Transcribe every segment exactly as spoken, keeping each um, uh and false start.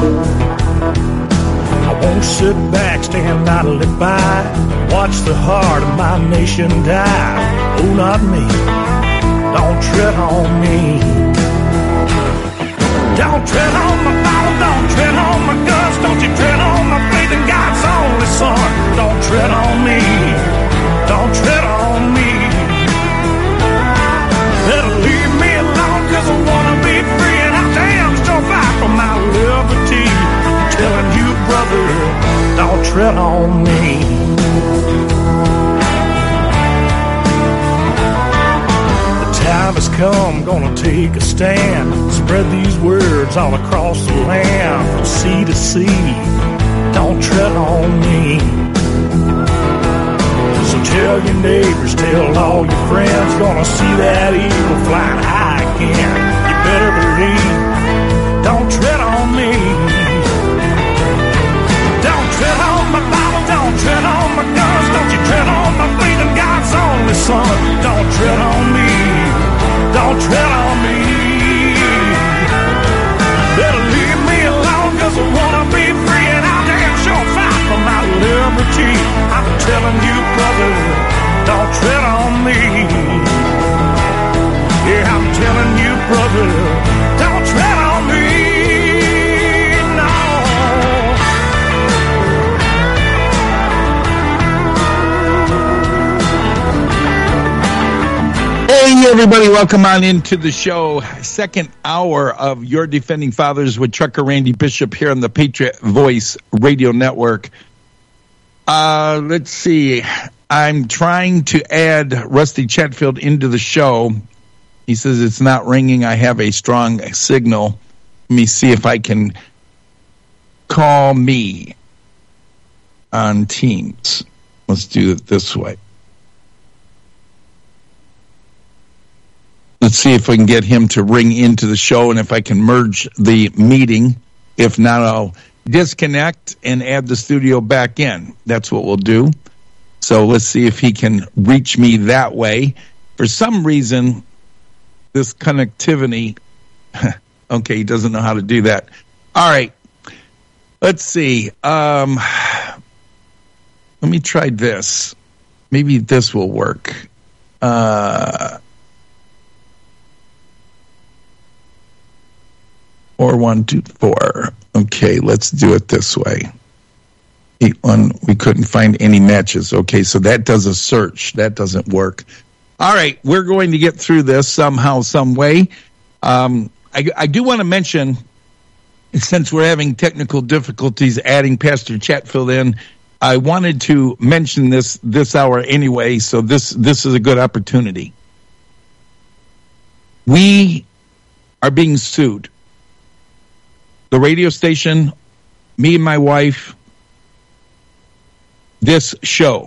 I won't sit back, stand idly by, watch the heart of my nation die. Oh, not me. Don't tread on me. Don't tread on my Bible, don't tread on my guns, don't you tread on my faith in God's only Son. Don't tread on me, don't tread on me. Better leave me alone, cause I wanna be free, and I damn sure fight for my liberty. I'm telling you, brother, don't tread on me. Time has come, gonna take a stand, spread these words all across the land, from sea to sea, don't tread on me. So tell your neighbors, tell all your friends, gonna see that eagle flying high again. You better believe, don't tread on me. Don't tread on my Bible, don't tread on my guns, don't you tread on my faith in God's only Son. Don't tread on me. Don't tread on me. Better leave me alone, cause I wanna be free, and I'll damn sure fight for my liberty. I'm telling you, brother, don't tread on me. Yeah, I'm telling you, brother, don't tread on me. No. Hey, everybody, welcome on into the show. Second hour of Your Defending Fathers with Trucker Randy Bishop here on the Patriot Voice Radio Network. Uh, let's see. I'm trying to add Rusty Chatfield into the show. He says it's not ringing. I have a strong signal. Let me see if I can call me on Teams. Let's do it this way. Let's see if we can get him to ring into the show, and if I can merge the meeting. If not, I'll disconnect and add the studio back in. That's what we'll do. So let's see if he can reach me that way. For some reason, this connectivity, okay, he doesn't know how to do that. All right, let's see. Um, let me try this. Maybe this will work. Uh... Four, one, two, four. Okay, let's do it this way. Eight, one, we couldn't find any matches. Okay, so that does a search. That doesn't work. All right, we're going to get through this somehow, some way. Um, I, I do want to mention, since we're having technical difficulties adding Pastor Chatfield in, I wanted to mention this this hour anyway, so this, this is a good opportunity. We are being sued. The radio station, me and my wife, this show.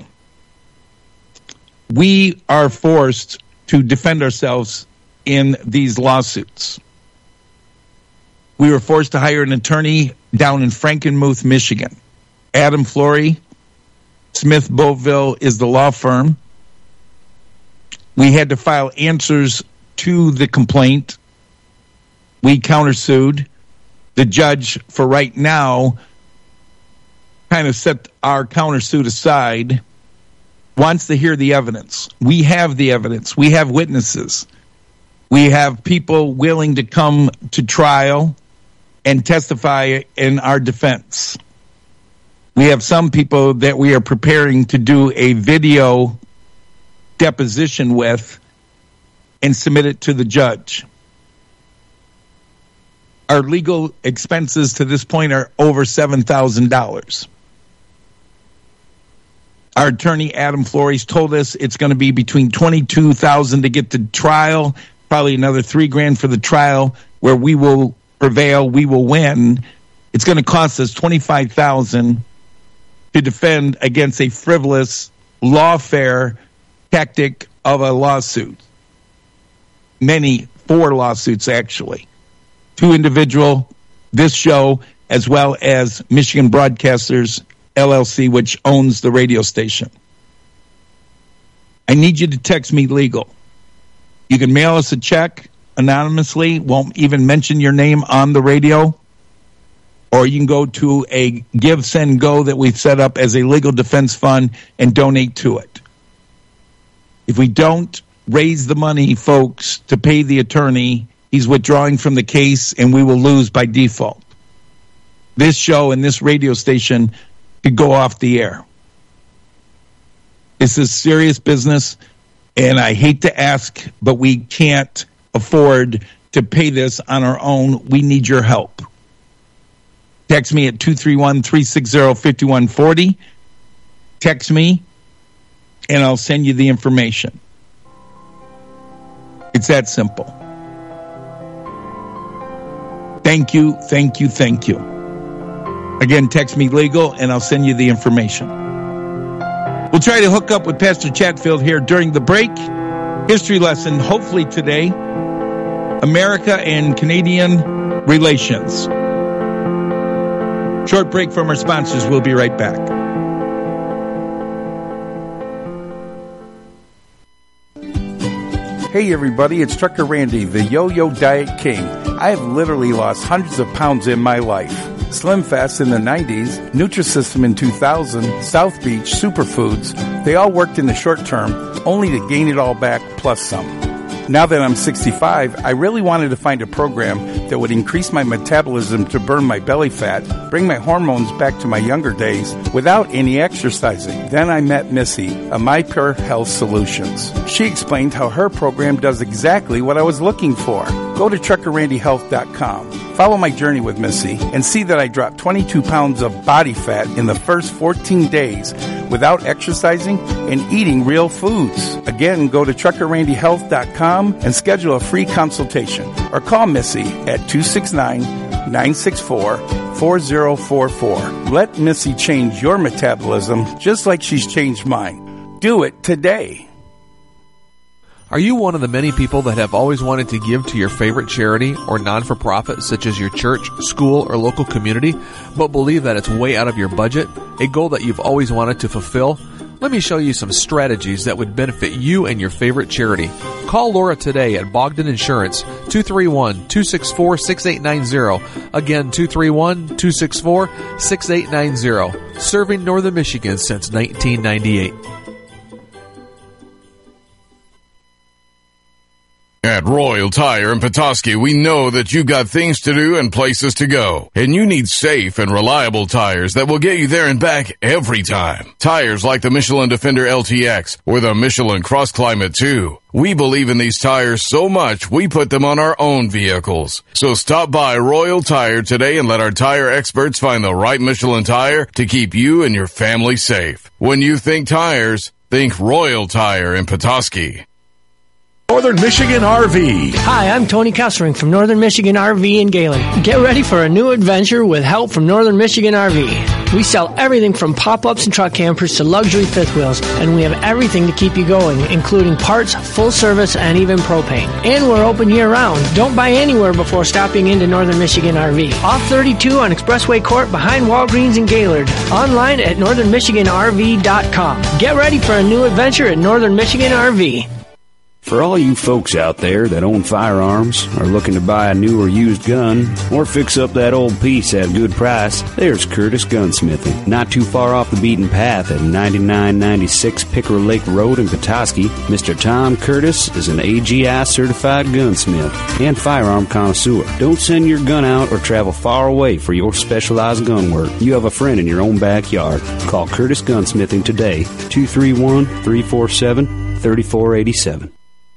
We are forced to defend ourselves in these lawsuits. We were forced to hire an attorney down in Frankenmuth, Michigan. Adam Flory, Smith Boville is the law firm. We had to file answers to the complaint. We countersued. The judge, for right now, kind of set our countersuit aside, wants to hear the evidence. We have the evidence. We have witnesses. We have people willing to come to trial and testify in our defense. We have some people that we are preparing to do a video deposition with and submit it to the judge. Our legal expenses to this point are over seven thousand dollars. Our attorney, Adam Flores, told us it's going to be between twenty-two thousand dollars to get to trial, probably another three grand for the trial, where we will prevail, we will win. It's going to cost us twenty-five thousand dollars to defend against a frivolous, lawfare tactic of a lawsuit. Many, four lawsuits actually. Two individual, this show, as well as Michigan Broadcasters, L L C, which owns the radio station. I need you to text me legal. You can mail us a check anonymously, won't even mention your name on the radio. or you can go to a Give, Send, Go that we've set up as a legal defense fund and donate to it. If we don't raise the money, folks, to pay the attorney, he's withdrawing from the case, and we will lose by default. This show and this radio station could go off the air. This is serious business, and I hate to ask, but we can't afford to pay this on our own. We need your help. Text me at two three one, three six zero, five one four zero. Text me, and I'll send you the information. It's that simple. Thank you, thank you, thank you. Again, text me legal, and I'll send you the information. We'll try to hook up with Pastor Chatfield here during the break. History lesson, hopefully today. America and Canadian relations. Short break from our sponsors. We'll be right back. Hey everybody, it's Trucker Randy, the Yo-Yo Diet King. I have literally lost hundreds of pounds in my life. Slim Fast in the nineties, Nutrisystem in two thousand, South Beach, Superfoods, they all worked in the short term, only to gain it all back plus some. Now that I'm sixty-five, I really wanted to find a program that would increase my metabolism to burn my belly fat, bring my hormones back to my younger days without any exercising. Then I met Missy, a MyPure Health Solutions. She explained how her program does exactly what I was looking for. Go to trucker randy health dot com. Follow my journey with Missy and see that I dropped twenty-two pounds of body fat in the first fourteen days without exercising and eating real foods. Again, go to trucker randy health dot com and schedule a free consultation or call Missy at two six nine, nine six four, four zero four four. Let Missy change your metabolism just like she's changed mine. Do it today. Are you one of the many people that have always wanted to give to your favorite charity or non-for-profit, such as your church, school, or local community, but believe that it's way out of your budget, a goal that you've always wanted to fulfill? Let me show you some strategies that would benefit you and your favorite charity. Call Laura today at Bogdan Insurance, two three one, two six four, six eight nine zero. Again, two three one, two six four, six eight nine zero. Serving Northern Michigan since nineteen ninety-eight. At Royal Tire in Petoskey, we know that you got things to do and places to go, and you need safe and reliable tires that will get you there and back every time. Tires like the Michelin Defender L T X or the Michelin Cross Climate two. We believe in these tires so much, we put them on our own vehicles. So stop by Royal Tire today and let our tire experts find the right Michelin tire to keep you and your family safe. When you think tires, think Royal Tire in Petoskey. Northern Michigan R V. Hi, I'm Tony Kessering from Northern Michigan R V in Galen. Get ready for a new adventure with help from Northern Michigan R V. We sell everything from pop-ups and truck campers to luxury fifth wheels, and we have everything to keep you going, including parts, full service, and even propane. And we're open year-round. Don't buy anywhere before stopping into Northern Michigan R V. Off thirty-two on Expressway Court behind Walgreens in Gaylord. Online at northern michigan r v dot com. Get ready for a new adventure at Northern Michigan R V. For all you folks out there that own firearms, are looking to buy a new or used gun, or fix up that old piece at a good price, there's Curtis Gunsmithing. Not too far off the beaten path at ninety-nine ninety-six Pickerel Lake Road in Petoskey, Mister Tom Curtis is an A G I certified gunsmith and firearm connoisseur. Don't send your gun out or travel far away for your specialized gun work. You have a friend in your own backyard. Call Curtis Gunsmithing today, two three one, three four seven, three four eight seven.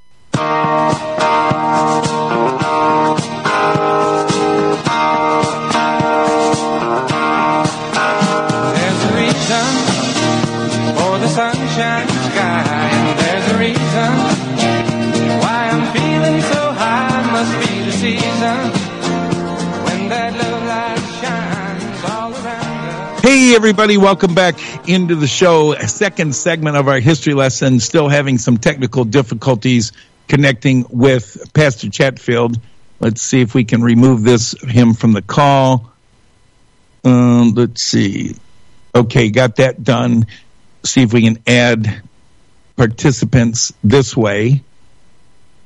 Hey, everybody, welcome back into the show. A second segment of our history lesson, still having some technical difficulties connecting with Pastor Chatfield. Let's see if we can remove this him from the call. Um, let's see. Okay, got that done. See if we can add participants this way.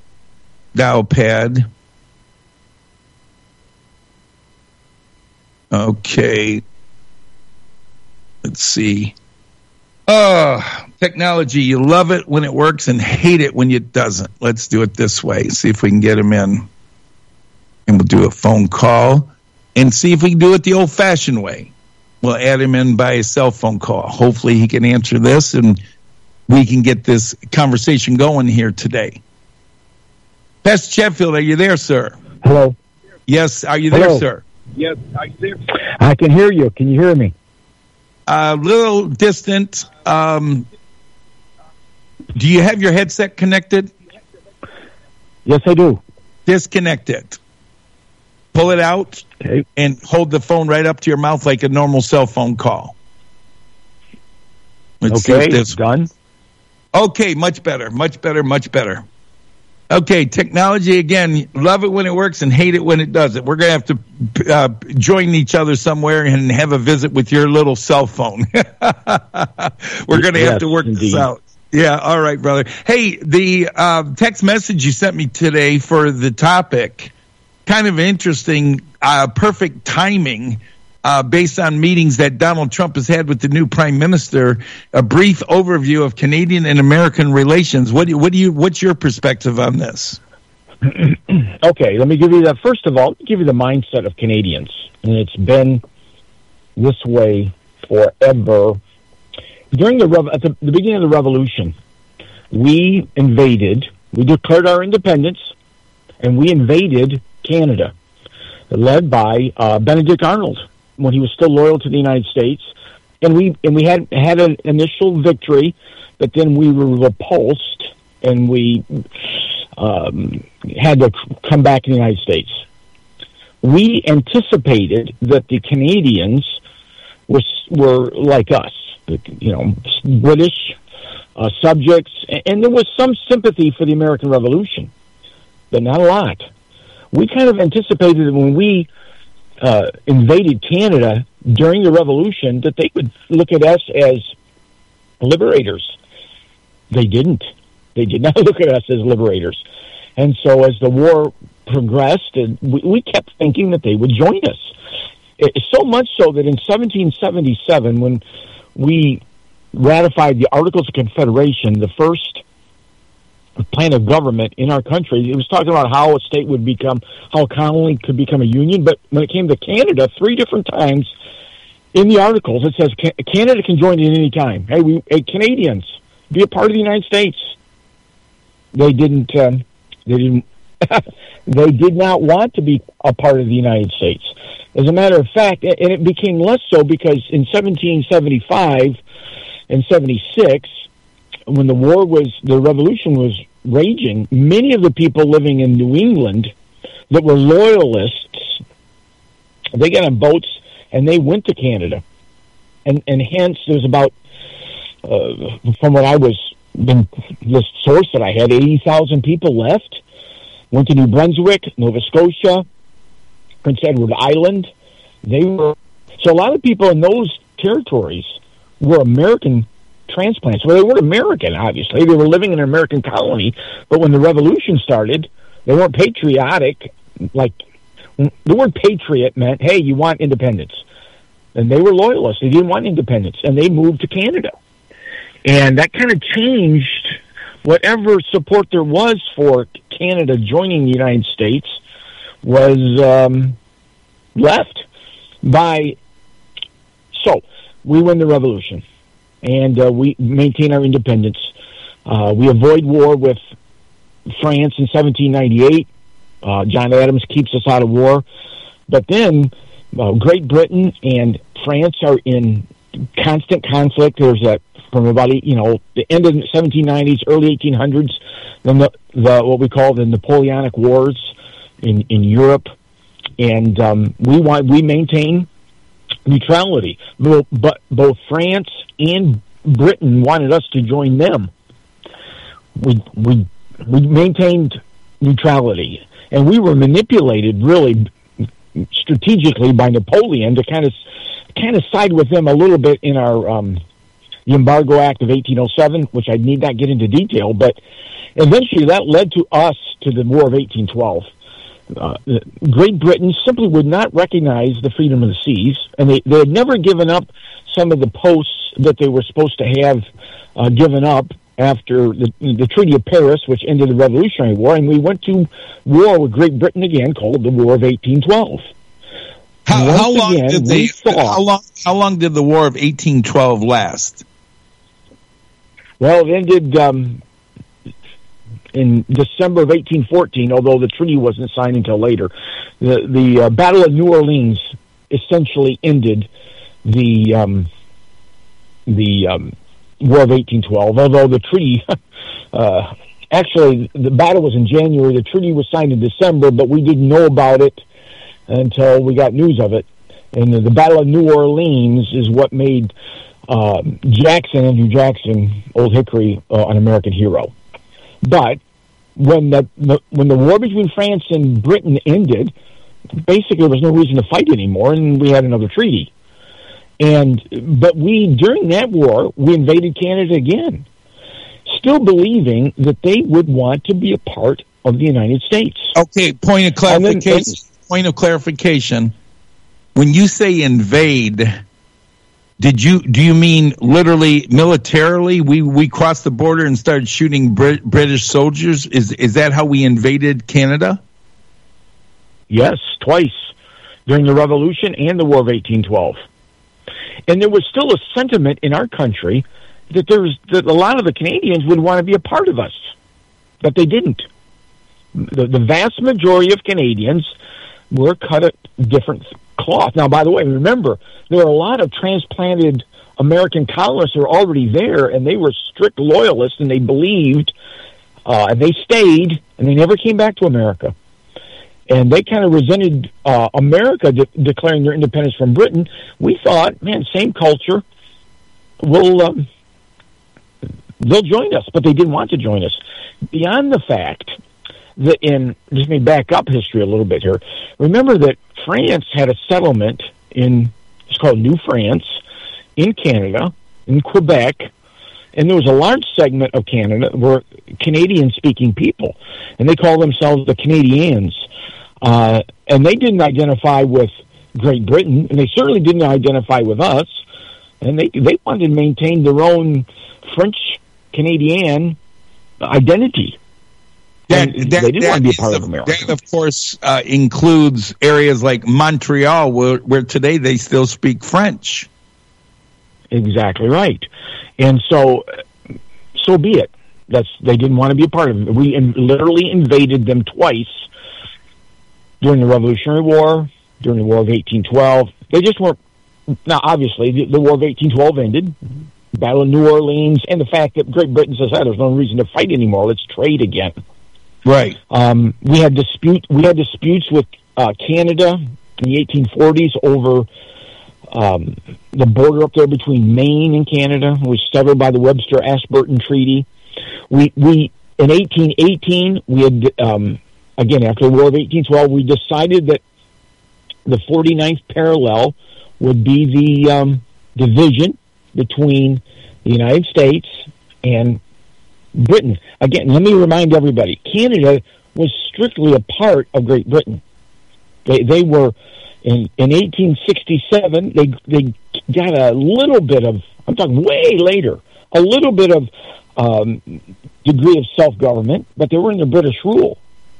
Dial pad. Okay. Let's see. Oh, technology. You love it when it works and hate it when it doesn't. Let's do it this way. See if we can get him in. And we'll do a phone call and see if we can do it the old-fashioned way. We'll add him in by a cell phone call. Hopefully he can answer this and we can get this conversation going here today. Pastor Chatfield, are you there, sir? Hello. Yes, are you Hello. there, sir? Yes, I there. I can hear you. Can you hear me? A little distant. Um, do you have your headset connected? Yes, I do. Disconnect it. Pull it out okay. and hold the phone right up to your mouth like a normal cell phone call. Let's okay, see if this done. Okay, much better, much better, much better. Okay, technology, again, love it when it works and hate it when it doesn't. We're going to have to uh, join each other somewhere and have a visit with your little cell phone. We're going to yes, have to work indeed. this out. Yeah, all right, brother. Hey, the uh, text message you sent me today for the topic, kind of interesting, uh, perfect timing. Uh, based on meetings that Donald Trump has had with the new prime minister, a brief overview of Canadian and American relations. What do, what do you? What's your perspective on this? Okay, let me give you that. First of all, let me give you the mindset of Canadians, and it's been this way forever. During the at the, the beginning of the revolution, we invaded. We declared our independence, and we invaded Canada, led by uh, Benedict Arnold, when he was still loyal to the United States, and we and we had had an initial victory, but then we were repulsed, and we um, had to come back to the United States. We anticipated that the Canadians were were like us, you know, British uh, subjects, and there was some sympathy for the American Revolution, but not a lot. We kind of anticipated that when we Uh, invaded Canada during the Revolution, that they would look at us as liberators. They didn't. They did not look at us as liberators. And so as the war progressed, and we, we kept thinking that they would join us. It, so much so that in seventeen seventy-seven, when we ratified the Articles of Confederation, the first plan of government in our country, it was talking about how a state would become, how a colony could become a union. But when it came to Canada, three different times in the articles, it says Canada can join at any time. Hey, we hey, Canadians, be a part of the United States. They didn't. Um, they didn't. They did not want to be a part of the United States. As a matter of fact, and it became less so because in seventeen seventy-five and seventy-six, when the war was, the revolution was raging, many of the people living in New England that were loyalists, they got on boats and they went to Canada. And and hence there's about, uh, from what I was, the source that I had, eighty thousand people left, went to New Brunswick, Nova Scotia, Prince Edward Island. They were, so a lot of people in those territories were American transplants. Well, they weren't American, obviously. They were living in an American colony, but when the revolution started, they weren't patriotic. Like, the word patriot meant, hey, you want independence. And they were loyalists. They didn't want independence, and they moved to Canada. And that kind of changed whatever support there was for Canada joining the United States was um, left by... So, we win the revolution. And uh, we maintain our independence. Uh, we avoid war with France in seventeen ninety-eight. Uh, John Adams keeps us out of war. But then uh, Great Britain and France are in constant conflict. There's that from about, you know, the end of the seventeen nineties, early eighteen hundreds, then the, the what we call the Napoleonic Wars in, in Europe. And um, we want we maintain neutrality, but both France and Britain wanted us to join them. We we we maintained neutrality, and we were manipulated really strategically by Napoleon to kind of kind of side with them a little bit in our um, the Embargo Act of eighteen oh seven, which I need not get into detail, but eventually that led to us to the War of eighteen twelve. uh, Great Britain simply would not recognize the freedom of the seas, and they, they had never given up some of the posts that they were supposed to have uh, given up after the, the Treaty of Paris, which ended the Revolutionary War, and we went to war with Great Britain again, called the War of eighteen twelve. How, how long again, did they? How long? How long did the War of eighteen twelve last? Well, it ended um, in December of eighteen fourteen, although the treaty wasn't signed until later. The the uh, Battle of New Orleans essentially ended the um, the um, War of eighteen twelve, although the treaty, uh, actually, the battle was in January, the treaty was signed in December, but we didn't know about it until we got news of it. And the, the Battle of New Orleans is what made uh, Jackson, Andrew Jackson, Old Hickory, uh, an American hero. But when the, the when the war between France and Britain ended, basically there was no reason to fight anymore, and we had another treaty. And but we, during that war, we invaded Canada again, still believing that they would want to be a part of the United States. Okay, point of clarification. And then, and, point of clarification. When you say invade, did you do you mean literally militarily? We we crossed the border and started shooting Brit- British soldiers. Is is that how we invaded Canada? Yes, twice during the Revolution and the War of eighteen twelve. And there was still a sentiment in our country that there was that a lot of the Canadians would want to be a part of us, but they didn't. The, the vast majority of Canadians were cut a different cloth. Now, by the way, remember, there are a lot of transplanted American colonists who are already there, and they were strict loyalists, and they believed, uh, and they stayed, and they never came back to America. And they kind of resented uh, America de- declaring their independence from Britain. We thought, man, same culture, we'll, um, they'll join us, but they didn't want to join us. Beyond the fact that in, just let me back up history a little bit here. Remember that France had a settlement in, it's called New France, in Canada, in Quebec, and there was a large segment of Canada were Canadian-speaking people, and they called themselves the Canadians. Uh, and they didn't identify with Great Britain, and they certainly didn't identify with us, and they they wanted to maintain their own French-Canadian identity. That, that, that, they didn't that want to be a part is, of America. That, of course, uh, includes areas like Montreal, where, where today they still speak French. Exactly right. And so, so be it. That's they didn't want to be a part of it. We in, literally invaded them twice during the Revolutionary War, during the War of eighteen twelve. They just weren't. Now, obviously, the, the War of eighteen twelve ended, Battle of New Orleans, and the fact that Great Britain says, "Hey, there's no reason to fight anymore. Let's trade again." Right. Um, we had dispute. We had disputes with uh, Canada in the eighteen forties over um, the border up there between Maine and Canada. It was settled by the Webster-Ashburton Treaty. We we in eighteen eighteen we had um, again after the War of eighteen twelve we decided that the forty-ninth parallel would be the um, division between the United States and Britain. Again, let me remind everybody, Canada was strictly a part of Great Britain. They they were in in eighteen sixty-seven. They they got a little bit of, I'm talking way later, a little bit of um, degree of self-government, but they were under British rule.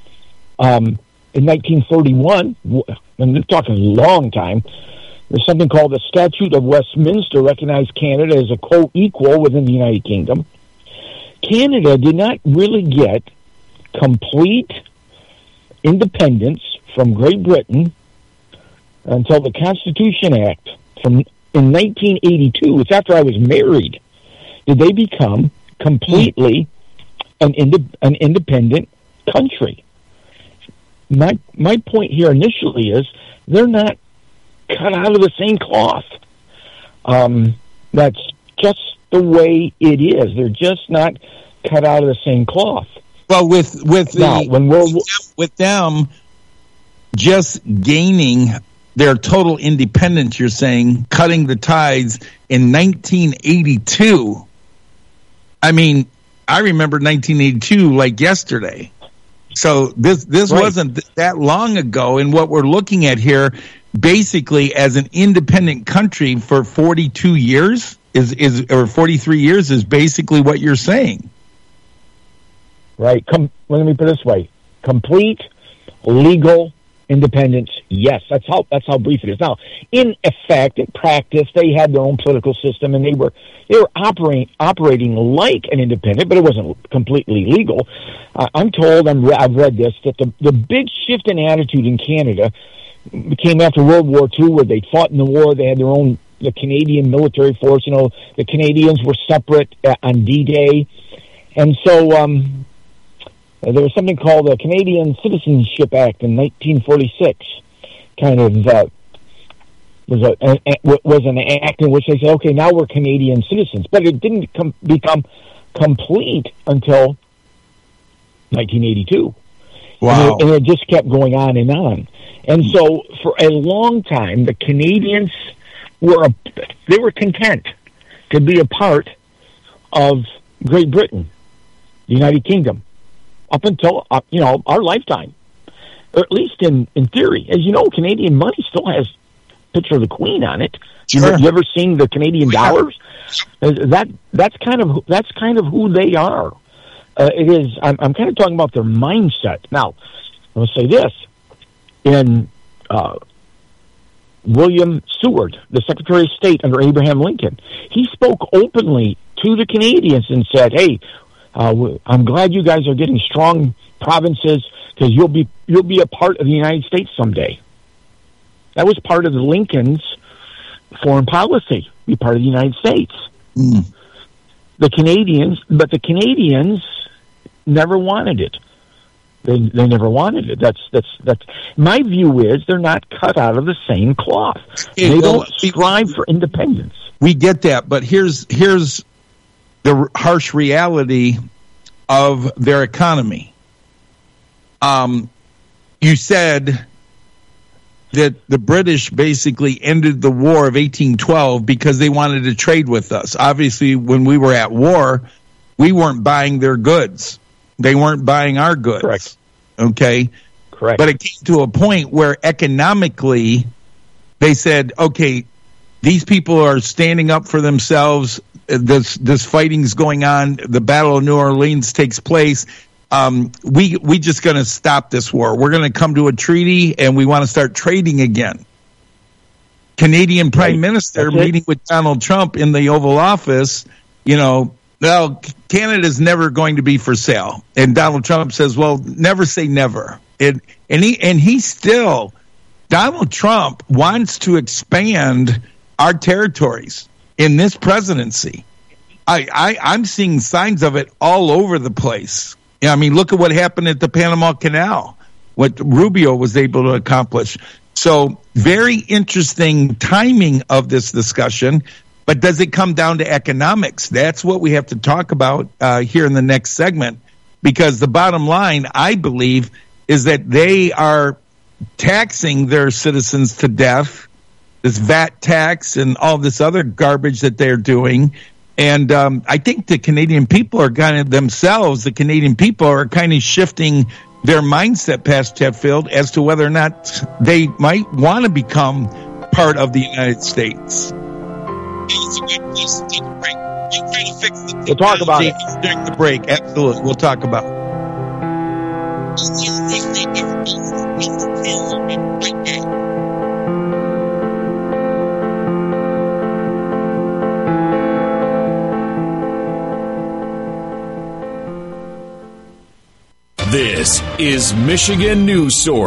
Um, in nineteen thirty-one, and they're talking a long time, there's something called the Statute of Westminster, recognized Canada as a co-equal within the United Kingdom. Canada did not really get complete independence from Great Britain until the Constitution Act from in nineteen eighty-two. It's after I was married. Did they become completely an ind- an independent country? My my point here initially is they're not cut out of the same cloth. Um, that's just the way it is. They're just not cut out of the same cloth. Well, with with the, now, when World War- with them just gaining their total independence, you're saying cutting the ties in nineteen eighty-two. I mean, I remember nineteen eighty-two like yesterday. So this this Right. wasn't th- that long ago, and what we're looking at here, basically as an independent country for forty-two years is is or forty-three years is basically what you're saying. Right. Com- let me put it this way: complete legal independence. Yes, that's how that's how brief it is. Now, in effect, in practice, they had their own political system, and they were they were operating operating like an independent, but it wasn't completely legal. Uh, I'm told, I'm re- I've read this, that the the big shift in attitude in Canada came after World War Two, where they fought in the war. They had their own the Canadian military force. You know, the Canadians were separate uh, on D-Day, and so. Um, There was something called the Canadian Citizenship Act in nineteen forty-six. Kind of uh, was a, a was an act in which they said, "Okay, now we're Canadian citizens," but it didn't com- become complete until nineteen eighty-two. Wow! And it, and it just kept going on and on. And so, for a long time, the Canadians were a, they were content to be a part of Great Britain, the United Kingdom. Up until, uh, you know, our lifetime, or at least in, in theory. As you know, Canadian money still has a picture of the Queen on it. Sure. You, you ever seen the Canadian dollars? Uh, That that's kind of that's kind of who they are. Uh, it is. I'm, I'm kind of talking about their mindset. Now, I'll say this: in uh, William Seward, the Secretary of State under Abraham Lincoln, he spoke openly to the Canadians and said, "Hey, Uh, I'm glad you guys are getting strong provinces because you'll be you'll be a part of the United States someday." That was part of the Lincoln's foreign policy, be part of the United States. Mm. The Canadians, but the Canadians never wanted it. They they never wanted it. That's that's that's my view is they're not cut out of the same cloth. Hey, they well, don't strive for independence. We get that, but here's here's the harsh reality of their economy. Um, you said that the British basically ended the war of eighteen twelve because they wanted to trade with us. Obviously, when we were at war, we weren't buying their goods. They weren't buying our goods. Correct. Okay? Correct. But it came to a point where economically they said, okay, these people are standing up for themselves. This this fighting's going on. The Battle of New Orleans takes place. Um, we we just going to stop this war. We're going to come to a treaty, and we want to start trading again. Canadian Prime Right. Minister That's it. meeting with Donald Trump in the Oval Office. You know, well, Canada's never going to be for sale, and Donald Trump says, "Well, never say never." And and he and he still, Donald Trump wants to expand our territories. In this presidency, I, I, I'm seeing signs of it all over the place. Yeah, I mean, look at what happened at the Panama Canal, what Rubio was able to accomplish. So very interesting timing of this discussion, but does it come down to economics? That's what we have to talk about uh, here in the next segment, because the bottom line, I believe, is that they are taxing their citizens to death, this V A T tax and all this other garbage that they're doing. And um, I think the Canadian people are kind of themselves, the Canadian people are kind of shifting their mindset past Chetfield as to whether or not they might want to become part of the United States. We'll talk about it during the break. Absolutely. We'll talk about it. This is Michigan News Source.